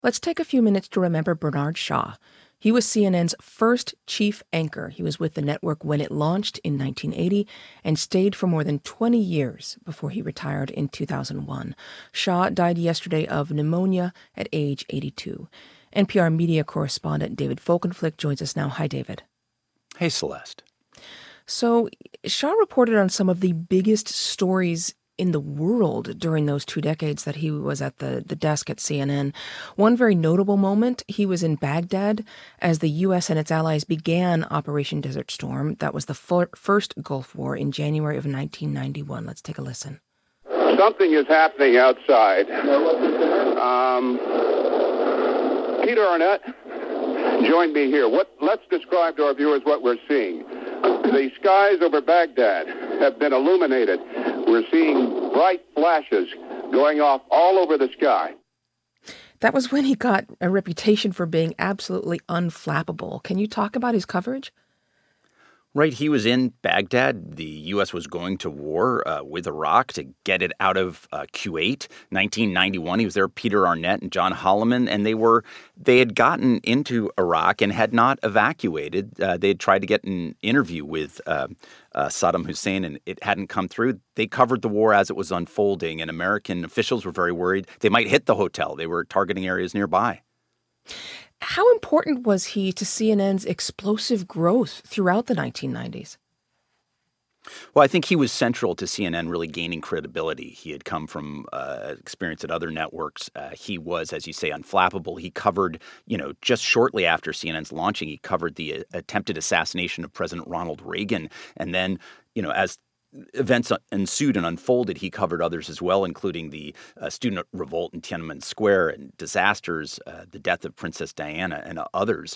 Let's take a few minutes to remember Bernard Shaw. He was CNN's first chief anchor. He was with the network when it launched in 1980 and stayed for more than 20 years before he retired in 2001. Shaw died yesterday of pneumonia at age 82. NPR media correspondent David Folkenflik joins us now. Hi, David. Hey, Celeste. So Shaw reported on some of the biggest stories in the world during those 2 decades that he was at the desk at CNN. One very notable moment, he was in Baghdad as the U.S. and its allies began Operation Desert Storm. That was the first Gulf War in January of 1991. Let's take a listen. Something is happening outside. Peter Arnett, join me here. Let's describe to our viewers what we're seeing. The skies over Baghdad have been illuminated. We're seeing bright flashes going off all over the sky. That was when he got a reputation for being absolutely unflappable. Can you talk about his coverage? Right. He was in Baghdad. The U.S. was going to war with Iraq to get it out of Kuwait. 1991, he was there, Peter Arnett and John Holloman, and they had gotten into Iraq and had not evacuated. They had tried to get an interview with Saddam Hussein, and it hadn't come through. They covered the war as it was unfolding, and American officials were very worried they might hit the hotel. They were targeting areas nearby. How important was he to CNN's explosive growth throughout the 1990s? Well, I think he was central to CNN really gaining credibility. He had come from experience at other networks. He was, as you say, unflappable. He covered, just shortly after CNN's launching, he covered the attempted assassination of President Ronald Reagan. And then, as events ensued and unfolded, he covered others as well, including the student revolt in Tiananmen Square and disasters, the death of Princess Diana and others,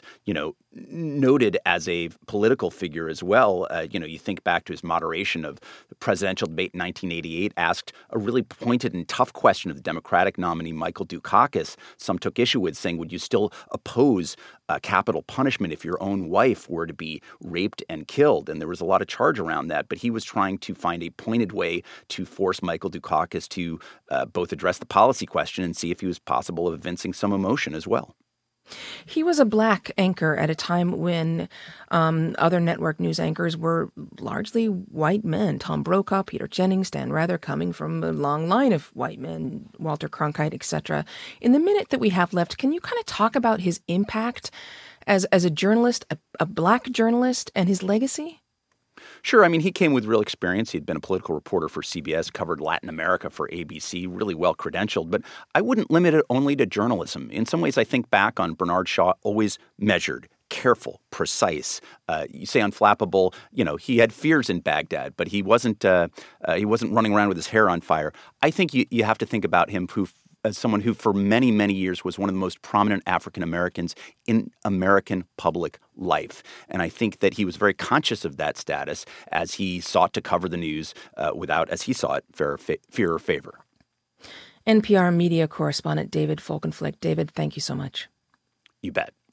noted as a political figure as well. You think back to his moderation of the presidential debate in 1988, asked a really pointed and tough question of the Democratic nominee, Michael Dukakis. Some took issue with, saying, would you still oppose capital punishment if your own wife were to be raped and killed? And there was a lot of charge around that, but he was trying to find a pointed way to force Michael Dukakis to both address the policy question and see if he was possible of evincing some emotion as well. He was a black anchor at a time when other network news anchors were largely white men. Tom Brokaw, Peter Jennings, Dan Rather, coming from a long line of white men, Walter Cronkite, etc. In the minute that we have left, can you kind of talk about his impact as a journalist, a black journalist, and his legacy? Sure. I mean, he came with real experience. He'd been a political reporter for CBS, covered Latin America for ABC, really well credentialed. But I wouldn't limit it only to journalism. In some ways, I think back on Bernard Shaw, always measured, careful, precise. You say unflappable. He had fears in Baghdad, but he wasn't running around with his hair on fire. I think you have to think about him as someone who for many, many years was one of the most prominent African Americans in American public life. And I think that he was very conscious of that status as he sought to cover the news without, as he saw it, fear or favor. NPR media correspondent David Folkenflik. David, thank you so much. You bet.